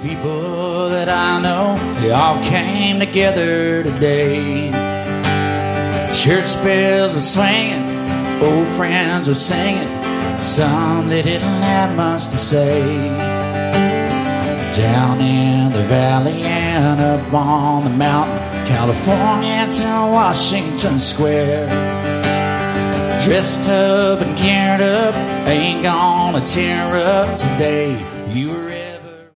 People that I know, they all came together today. Church bells were swinging, old friends were singing, some they didn't have much to say. Down in the valley and up on the mountain, California to Washington Square. Dressed up and geared up, ain't gonna tear up today.